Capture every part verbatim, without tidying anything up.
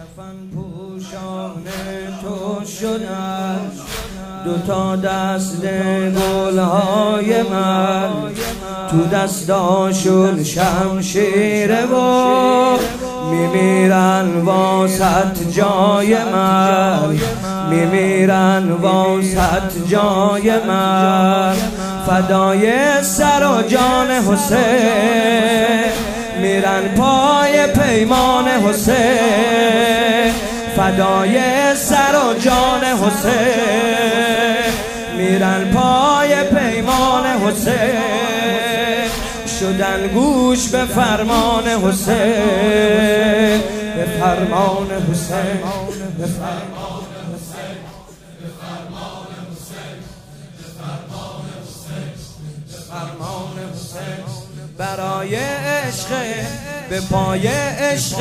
کفن پوشان تو شدن دوتا دست گلهای من، تو دستاشون شمشیره و میمیرن واسط جای من، میمیرن واسط جای من. فدای سر و جان حسین میرن پای پیمان حسین، فدای سر و جان حسین میرن پای پیمان حسین. شدن گوش به فرمان حسین، به فرمان حسین، به فرمان حسین، به فرمان حسین، به فرمان حسین، به فرمان حسین. برای عشق به پای عشق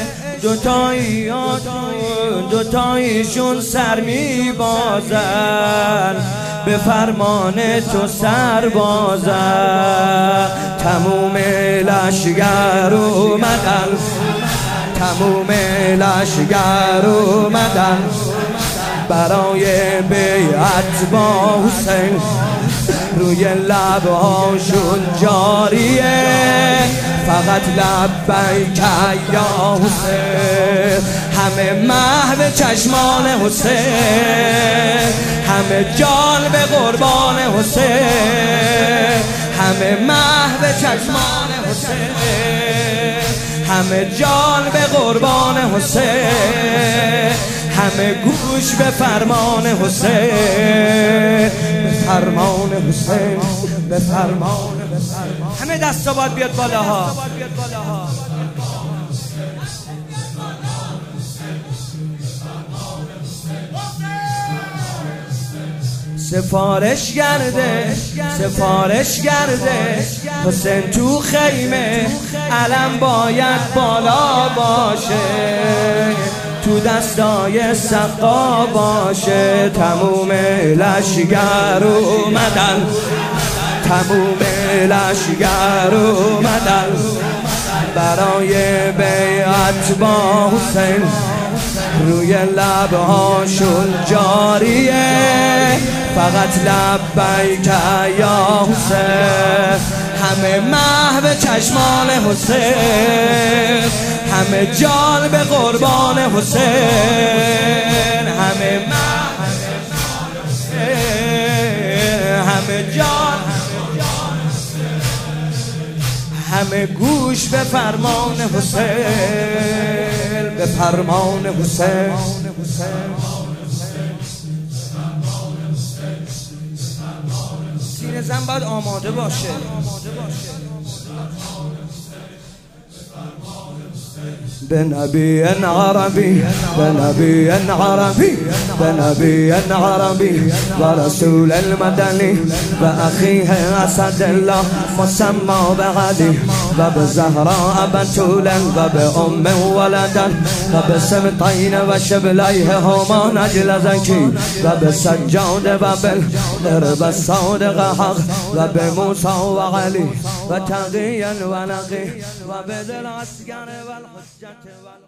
دوتاییاتون دوتاییشون سر می بازن، به فرمان تو سر بازن. تموم لشگر اومدن، تموم لشگر اومدن برای بیعت با حسین. روی لبهاشون جاریه فقط لبیک یا حسین. همه محو چشمان حسین، همه جان به قربان حسین، همه محو چشمان حسین، همه جان به قربان حسین، همه گوش به فرمان حسین، به فرمان حسین، به فرمان. همه دستا باید بیاد بالاها. سفارش گرده، سفارش گرده حسین تو خیمه، علم باید بالا باشه، تو دستای سقا باشه. تموم لشگر اومدن، تموم لشگر اومدن برای بیعت با حسین. روی لبهاشون جاریه فقط لبیک یا حسین. همه محو چشمان حسین، همه جان به قربان حسین، همه محو همه جان، همه گوش به فرمان حسین، به فرمان حسین. سینه زن باید آماده باشه. به نبی عربی، به نبی عربی، به نبی عربی و رسول المدنی و اخیه اسد الله مسمى بعلی و به زهراء بتولا و به ام ولدا و به سبطین و شبلیه هما نجل زکی و به سجاد و بالقرب الصادق حق و به موسی و علی و تقیا و نقی و به ذل العسکر و الحجة